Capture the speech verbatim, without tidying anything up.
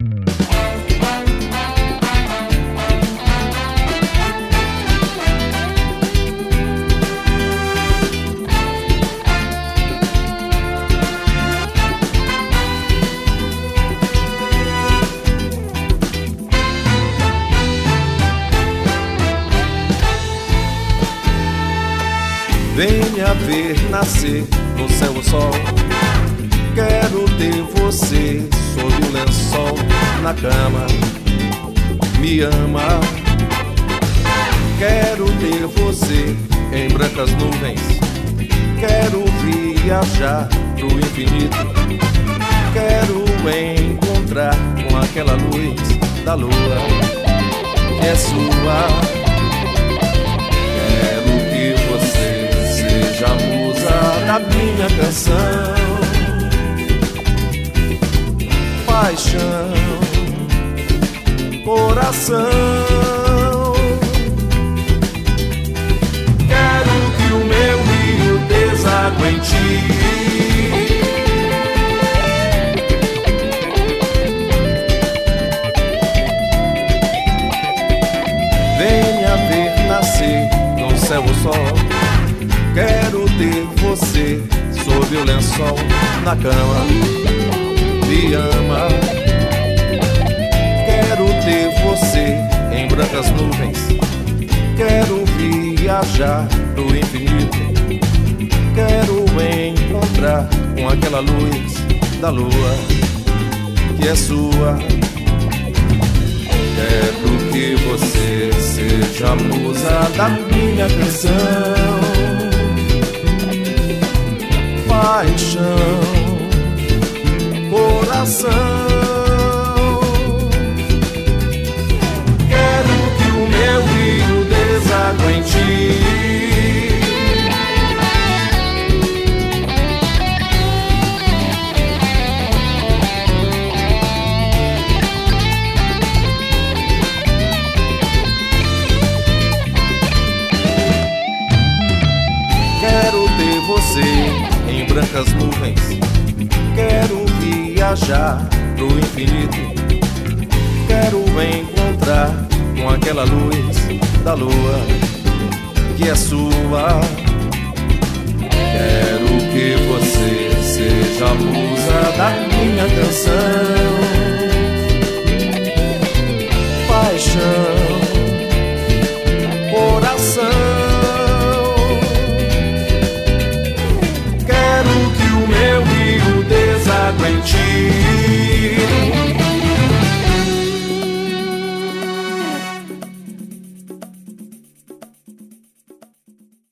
Venha ver nascer no céu o sol. Quero ter você sob o lençol na cama. Me ama. Quero ter você em brancas nuvens. Quero viajar pro infinito. Quero encontrar com aquela luz da lua que é sua. Seja a musa da minha canção, paixão, coração. Quero que o meu rio desague em ti. Venha ver nascer no céu o sol. Quero ter você sob o lençol na cama. Me ama. Quero ter você em brancas nuvens. Quero viajar pro infinito. Quero encontrar com aquela luz da lua que é sua. Quero que você seja a musa da minha canção, paixão, coração. Quero que o meu rio desague em ti. Quero ter você em brancas nuvens. Quero viajar pro infinito. Quero encontrar com aquela luz da lua que é sua. Quero que você seja a musa da minha canção,